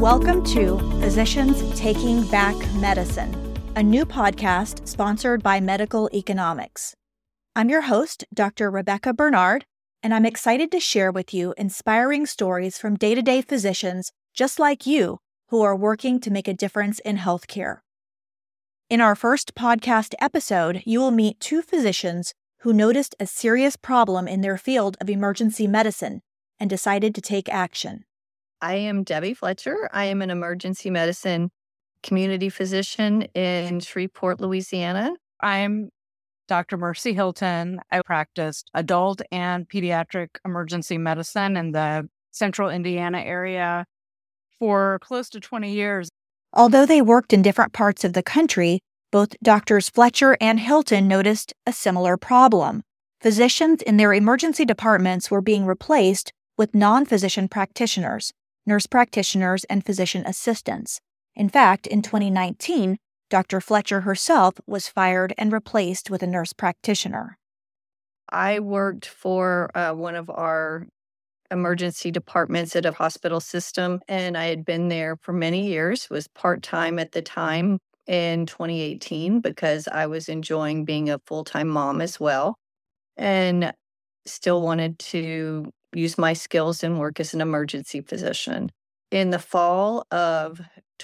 Welcome to Physicians Taking Back Medicine, a new podcast sponsored by Medical Economics. I'm your host, Dr. Rebecca Bernard, and I'm excited to share with you inspiring stories from day-to-day physicians just like you who are working to make a difference in healthcare. In our first podcast episode, you will meet two physicians who noticed a serious problem in their field of emergency medicine and decided to take action. I am Debbie Fletcher. I am an emergency medicine community physician in Shreveport, Louisiana. I'm Dr. Mercy Hilton. I practiced adult and pediatric emergency medicine in the central Indiana area for close to 20 years. Although they worked in different parts of the country, both Drs. Fletcher and Hilton noticed a similar problem. Physicians in their emergency departments were being replaced with non-physician practitioners, nurse practitioners, and physician assistants. In fact, in 2019, Dr. Fletcher herself was fired and replaced with a nurse practitioner. I worked for one of our emergency departments at a hospital system, and I had been there for many years, was part-time at the time in 2018 because I was enjoying being a full-time mom as well, and still wanted to use my skills and work as an emergency physician. In the fall of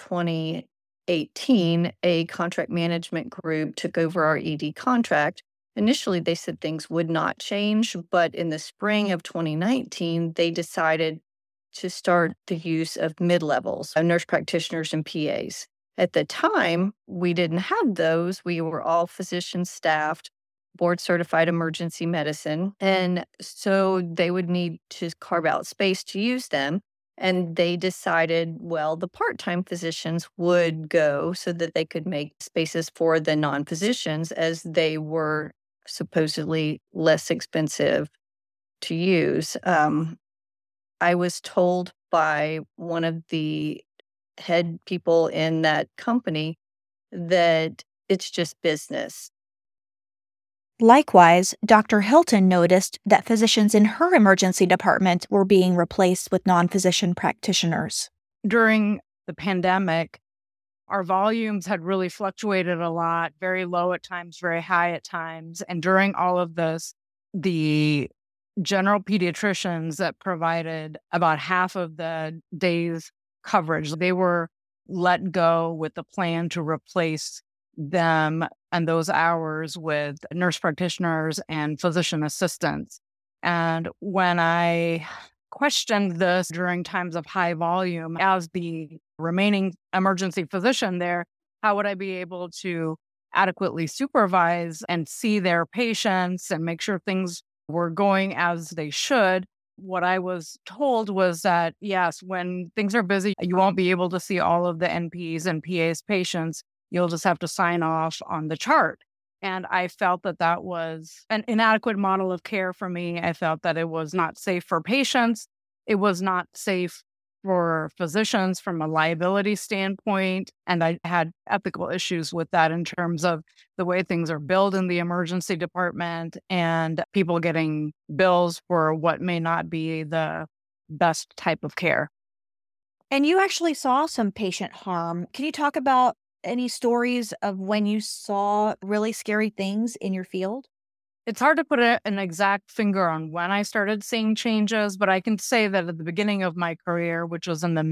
2018, a contract management group took over our ED contract. Initially, they said things would not change, but in the spring of 2019, they decided to start the use of mid-levels, nurse practitioners and PAs. At the time, we didn't have those. We were all physician staffed, board-certified emergency medicine, and so they would need to carve out space to use them. And they decided, well, the part-time physicians would go so that they could make spaces for the non-physicians as they were supposedly less expensive to use. I was told by one of the head people in that company that it's just business. Likewise, Dr. Hilton noticed that physicians in her emergency department were being replaced with non-physician practitioners. During the pandemic, our volumes had really fluctuated a lot, very low at times, very high at times. And during all of this, the general pediatricians that provided about half of the day's coverage, they were let go with the plan to replace them and those hours with nurse practitioners and physician assistants. And when I questioned this during times of high volume, as the remaining emergency physician there, how would I be able to adequately supervise and see their patients and make sure things were going as they should? What I was told was that, yes, when things are busy, you won't be able to see all of the NPs and PAs patients. You'll just have to sign off on the chart. And I felt that that was an inadequate model of care for me. I felt that it was not safe for patients. It was not safe for physicians from a liability standpoint. And I had ethical issues with that in terms of the way things are billed in the emergency department and people getting bills for what may not be the best type of care. And you actually saw some patient harm. Can you talk about any stories of when you saw really scary things in your field? It's hard to put an exact finger on when I started seeing changes, but I can say that at the beginning of my career, which was in the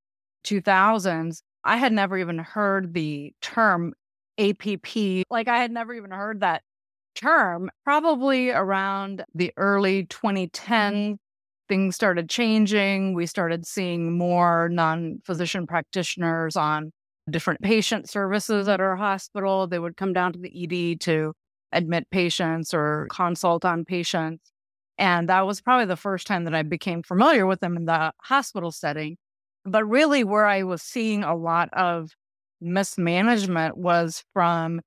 mid-2000s, I had never even heard the term APP. I had never even heard that term. Probably around the early 2010s, things started changing. We started seeing more non-physician practitioners on different patient services at our hospital. They would come down to the ED to admit patients or consult on patients. And that was probably the first time that I became familiar with them in the hospital setting. But really where I was seeing a lot of mismanagement was from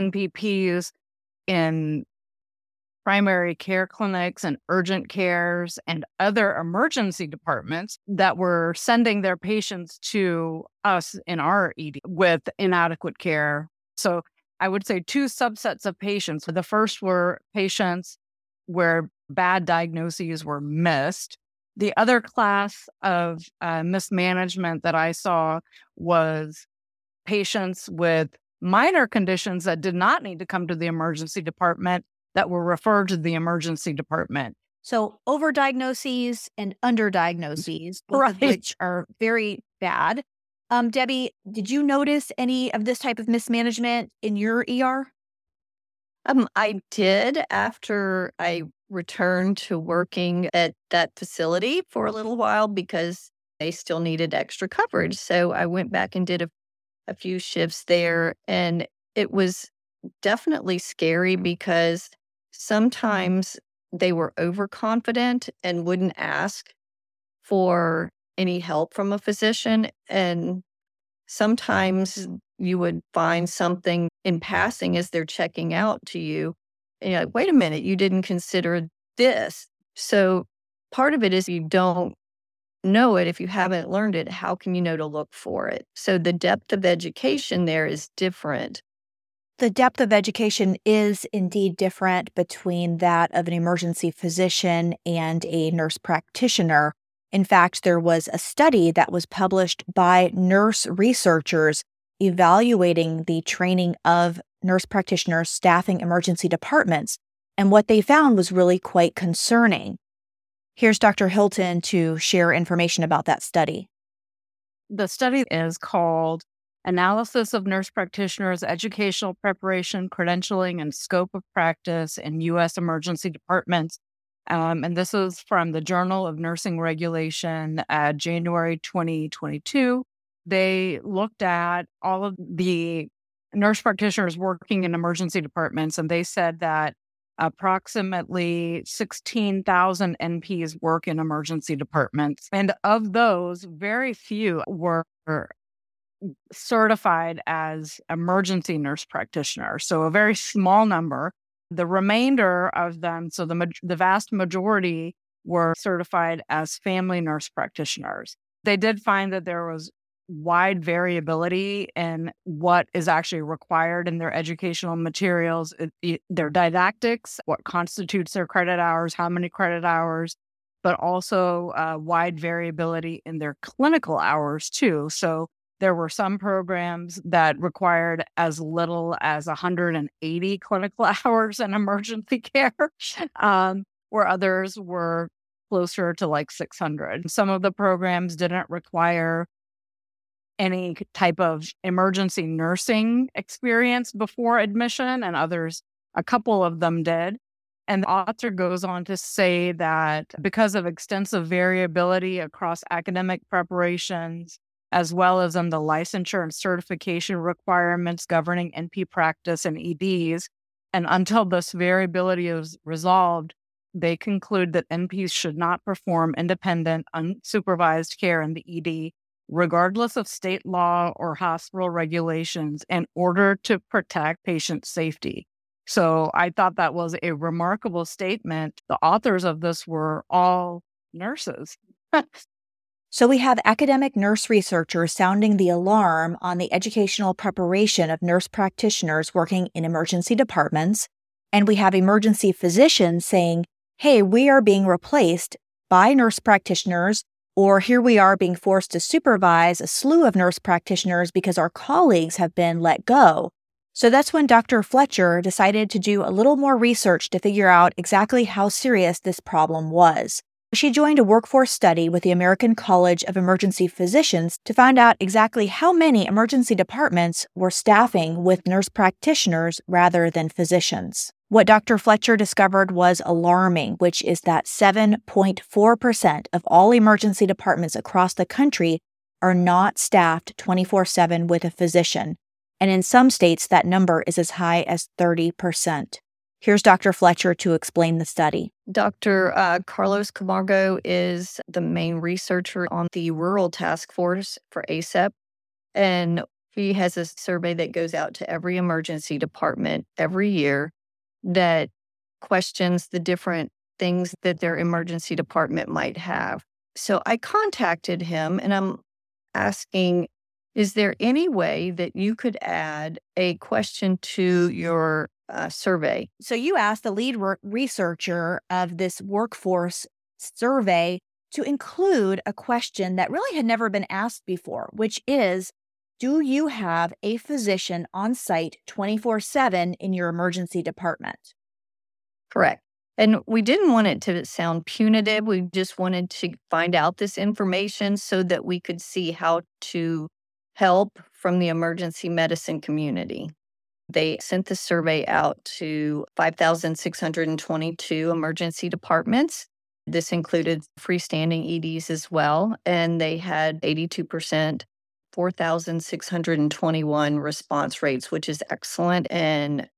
NPPs in primary care clinics and urgent cares and other emergency departments that were sending their patients to us in our ED with inadequate care. So I would say two subsets of patients. The first were patients where bad diagnoses were missed. The other class of mismanagement that I saw was patients with minor conditions that did not need to come to the emergency department that were referred to the emergency department. So overdiagnoses and underdiagnoses, both of which are very bad. Debbie, did you notice any of this type of mismanagement in your ER? I did after I returned to working at that facility for a little while because they still needed extra coverage. So I went back and did a few shifts there, and it was definitely scary because sometimes they were overconfident and wouldn't ask for any help from a physician. And sometimes you would find something in passing as they're checking out to you. And you're like, wait a minute, you didn't consider this. So part of it is you don't know it. If you haven't learned it, how can you know to look for it? So the depth of education there is different. The depth of education is indeed different between that of an emergency physician and a nurse practitioner. In fact, there was a study that was published by nurse researchers evaluating the training of nurse practitioners staffing emergency departments, and what they found was really quite concerning. Here's Dr. Hilton to share information about that study. The study is called Analysis of Nurse Practitioners' Educational Preparation, Credentialing, and Scope of Practice in U.S. Emergency Departments. And this is from the Journal of Nursing Regulation, January 2022. They looked at all of the nurse practitioners working in emergency departments, and they said that approximately 16,000 NPs work in emergency departments. And of those, very few were certified as emergency nurse practitioners. So a very small number. The remainder of them, so the vast majority, were certified as family nurse practitioners. They did find that there was wide variability in what is actually required in their educational materials, their didactics, what constitutes their credit hours, how many credit hours, but also wide variability in their clinical hours too. So there were some programs that required as little as 180 clinical hours in emergency care, where others were closer to like 600. Some of the programs didn't require any type of emergency nursing experience before admission, and others, a couple of them did. And the author goes on to say that because of extensive variability across academic preparations, as well as in the licensure and certification requirements governing NP practice and EDs, and until this variability is resolved, they conclude that NPs should not perform independent, unsupervised care in the ED, regardless of state law or hospital regulations, in order to protect patient safety. So I thought that was a remarkable statement. The authors of this were all nurses. So we have academic nurse researchers sounding the alarm on the educational preparation of nurse practitioners working in emergency departments. And we have emergency physicians saying, hey, we are being replaced by nurse practitioners, or here we are being forced to supervise a slew of nurse practitioners because our colleagues have been let go. So that's when Dr. Fletcher decided to do a little more research to figure out exactly how serious this problem was. She joined a workforce study with the American College of Emergency Physicians to find out exactly how many emergency departments were staffing with nurse practitioners rather than physicians. What Dr. Fletcher discovered was alarming, which is that 7.4% of all emergency departments across the country are not staffed 24/7 with a physician. And in some states, that number is as high as 30%. Here's Dr. Fletcher to explain the study. Dr. Carlos Camargo is the main researcher on the Rural Task Force for ACEP, and he has a survey that goes out to every emergency department every year that questions the different things that their emergency department might have. So I contacted him and I'm asking, is there any way that you could add a question to your survey? So you asked the lead researcher of this workforce survey to include a question that really had never been asked before, which is, do you have a physician on site 24/7 in your emergency department? Correct. And we didn't want it to sound punitive. We just wanted to find out this information so that we could see how to help from the emergency medicine community. They sent the survey out to 5,622 emergency departments. This included freestanding EDs as well, and they had 82%, 4,621 response rates, which is excellent, and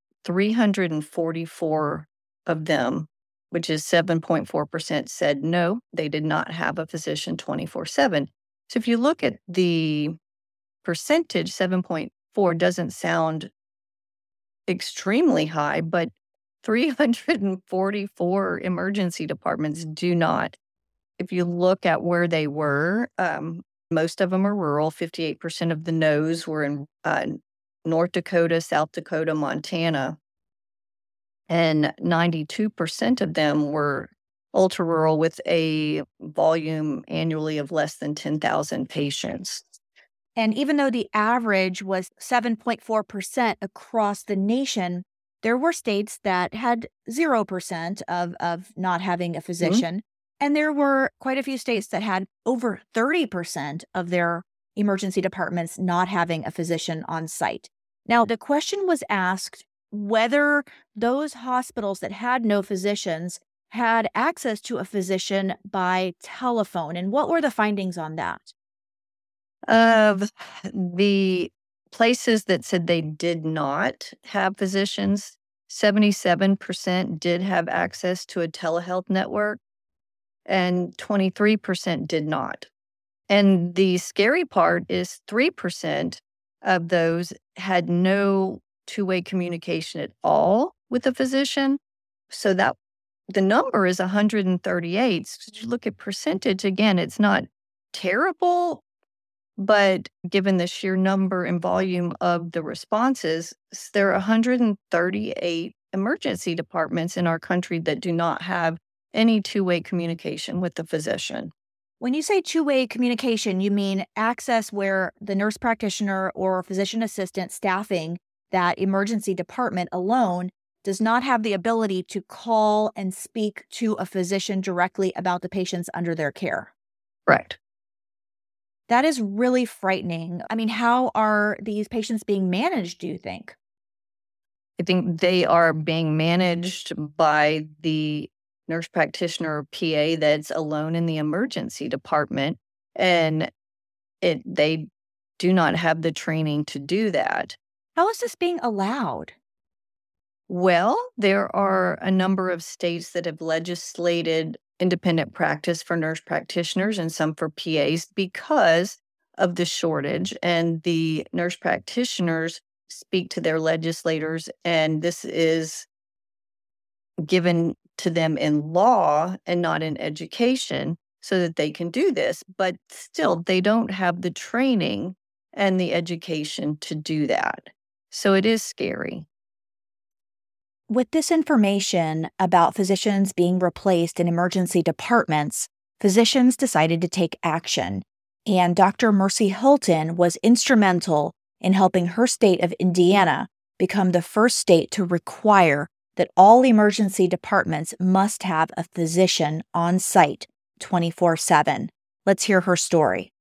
344 of them, which is 7.4%, said no, they did not have a physician 24/7. So if you look at the percentage, 7.4 doesn't sound extremely high, but 344 emergency departments do not. If you look at where they were, most of them are rural. 58% of the no's were in North Dakota, South Dakota, Montana. And 92% of them were ultra rural with a volume annually of less than 10,000 patients. And even though the average was 7.4% across the nation, there were states that had 0% of not having a physician. Mm-hmm. And there were quite a few states that had over 30% of their emergency departments not having a physician on site. Now, the question was asked whether those hospitals that had no physicians had access to a physician by telephone. And what were the findings on that? Of the places that said they did not have physicians, 77% did have access to a telehealth network, and 23% did not. And the scary part is 3% of those had no two-way communication at all with a physician. So that the number is 138. So you look at percentage, again, it's not terrible, but given the sheer number and volume of the responses, there are 138 emergency departments in our country that do not have any two-way communication with the physician. When you say two-way communication, you mean access where the nurse practitioner or physician assistant staffing that emergency department alone does not have the ability to call and speak to a physician directly about the patients under their care. Right. That is really frightening. I mean, how are these patients being managed, do you think? I think they are being managed by the nurse practitioner or PA that's alone in the emergency department, and they do not have the training to do that. How is this being allowed? Well, there are a number of states that have legislated independent practice for nurse practitioners and some for PAs because of the shortage. And the nurse practitioners speak to their legislators, and this is given to them in law and not in education so that they can do this. But still, they don't have the training and the education to do that. So it is scary. With this information about physicians being replaced in emergency departments, physicians decided to take action. And Dr. Mercy Hilton was instrumental in helping her state of Indiana become the first state to require that all emergency departments must have a physician on site 24/7. Let's hear her story.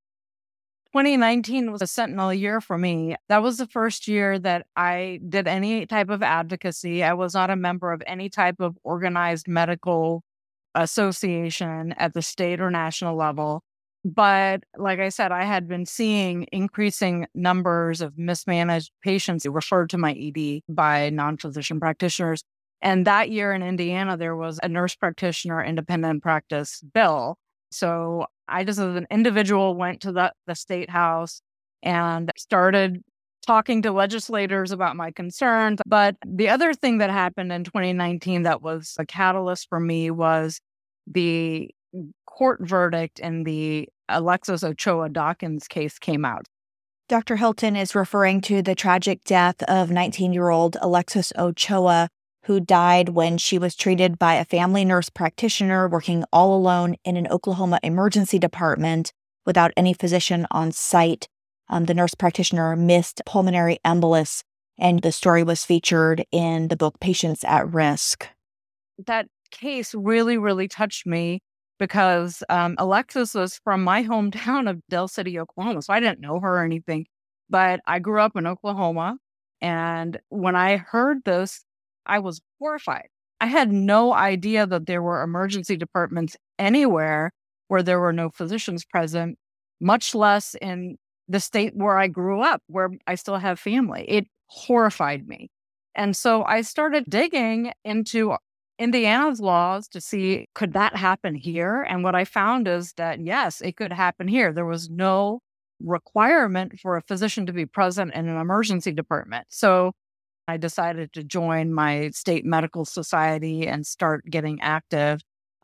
2019 was a sentinel year for me. That was the first year that I did any type of advocacy. I was not a member of any type of organized medical association at the state or national level. But like I said, I had been seeing increasing numbers of mismanaged patients referred to my ED by non-physician practitioners. And that year in Indiana, there was a nurse practitioner independent practice bill. So I just, as an individual, went to the state house and started talking to legislators about my concerns. But the other thing that happened in 2019 that was a catalyst for me was the court verdict in the Alexis Ochoa Dawkins case came out. Dr. Hilton is referring to the tragic death of 19-year-old Alexis Ochoa, who died when she was treated by a family nurse practitioner working all alone in an Oklahoma emergency department without any physician on site. The nurse practitioner missed pulmonary embolus, and the story was featured in the book Patients at Risk. That case really, really touched me because Alexis was from my hometown of Del City, Oklahoma. So I didn't know her or anything, but I grew up in Oklahoma. And when I heard this, I was horrified. I had no idea that there were emergency departments anywhere where there were no physicians present, much less in the state where I grew up, where I still have family. It horrified me. And so I started digging into Indiana's laws to see, could that happen here? And what I found is that, yes, it could happen here. There was no requirement for a physician to be present in an emergency department. So I decided to join my state medical society and start getting active.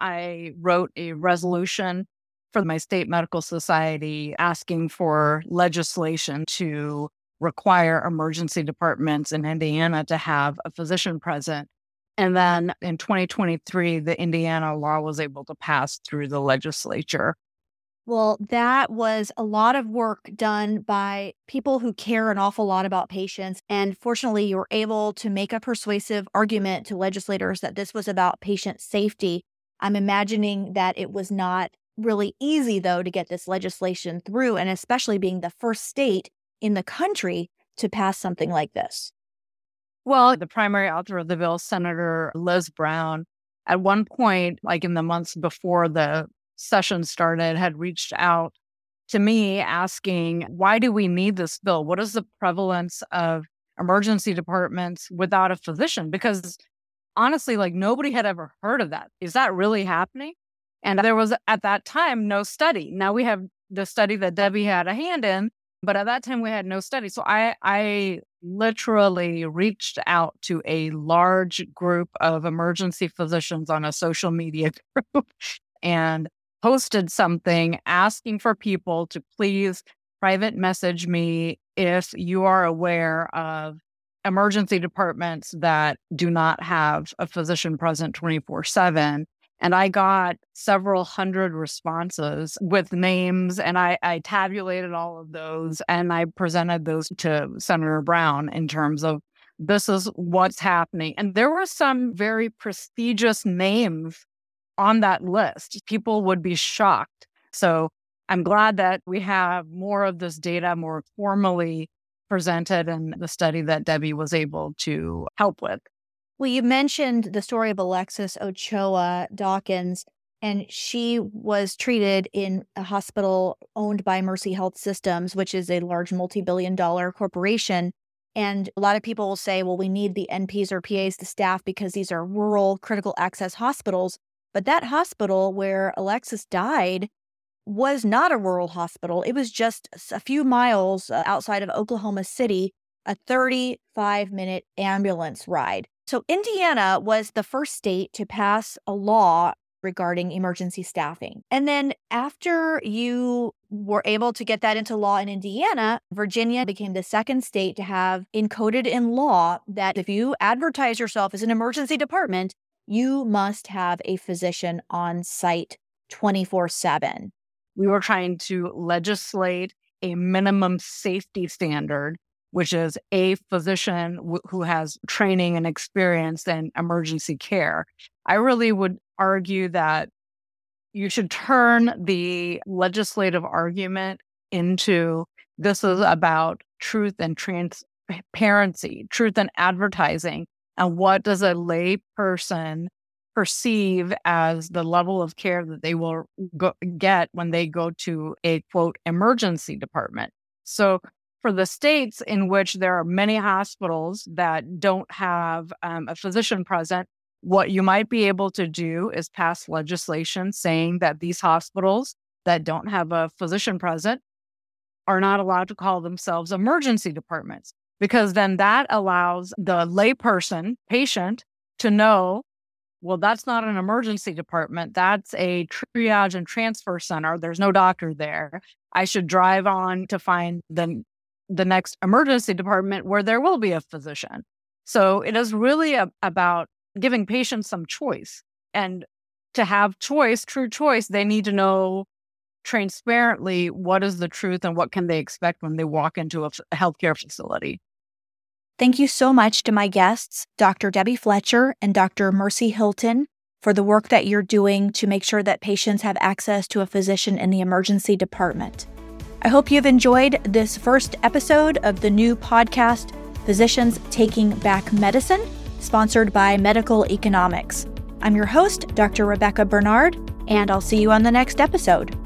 I wrote a resolution for my state medical society asking for legislation to require emergency departments in Indiana to have a physician present. And then in 2023, the Indiana law was able to pass through the legislature. Well, that was a lot of work done by people who care an awful lot about patients. And fortunately, you were able to make a persuasive argument to legislators that this was about patient safety. I'm imagining that it was not really easy, though, to get this legislation through, and especially being the first state in the country to pass something like this. Well, the primary author of the bill, Senator Liz Brown, at one point, like in the months before the session started, had reached out to me asking, why do we need this bill? What is the prevalence of emergency departments without a physician? Because honestly, like nobody had ever heard of that. Is that really happening? And there was at that time no study. Now we have the study that Debbie had a hand in, but at that time we had no study. So I literally reached out to a large group of emergency physicians on a social media group and posted something asking for people to please private message me if you are aware of emergency departments that do not have a physician present 24/7. And I got several hundred responses with names, and I tabulated all of those, and I presented those to Senator Brown in terms of this is what's happening. And there were some very prestigious names on that list. People would be shocked. So I'm glad that we have more of this data more formally presented in the study that Debbie was able to help with. Well, you mentioned the story of Alexis Ochoa Dawkins, and she was treated in a hospital owned by Mercy Health Systems, which is a large multi-billion-dollar corporation. And a lot of people will say, well, we need the NPs or PAs to staff because these are rural critical access hospitals. But that hospital where Alexis died was not a rural hospital. It was just a few miles outside of Oklahoma City, a 35-minute ambulance ride. So Indiana was the first state to pass a law regarding emergency staffing. And then after you were able to get that into law in Indiana, Virginia became the second state to have encoded in law that if you advertise yourself as an emergency department, you must have a physician on site 24/7. We were trying to legislate a minimum safety standard, which is a physician who has training and experience in emergency care. I really would argue that you should turn the legislative argument into this is about truth and transparency, truth and advertising, and what does a lay person perceive as the level of care that they will get when they go to a, quote, emergency department. So for the states in which there are many hospitals that don't have a physician present, what you might be able to do is pass legislation saying that these hospitals that don't have a physician present are not allowed to call themselves emergency departments, because then that allows the layperson, patient, to know, well, that's not an emergency department. That's a triage and transfer center. There's no doctor there. I should drive on to find the next emergency department where there will be a physician. So it is really about giving patients some choice. And to have choice, true choice, they need to know transparently what is the truth and what can they expect when they walk into a healthcare facility. Thank you so much to my guests, Dr. Debbie Fletcher and Dr. Mercy Hilton, for the work that you're doing to make sure that patients have access to a physician in the emergency department. I hope you've enjoyed this first episode of the new podcast, Physicians Taking Back Medicine, sponsored by Medical Economics. I'm your host, Dr. Rebecca Bernard, and I'll see you on the next episode.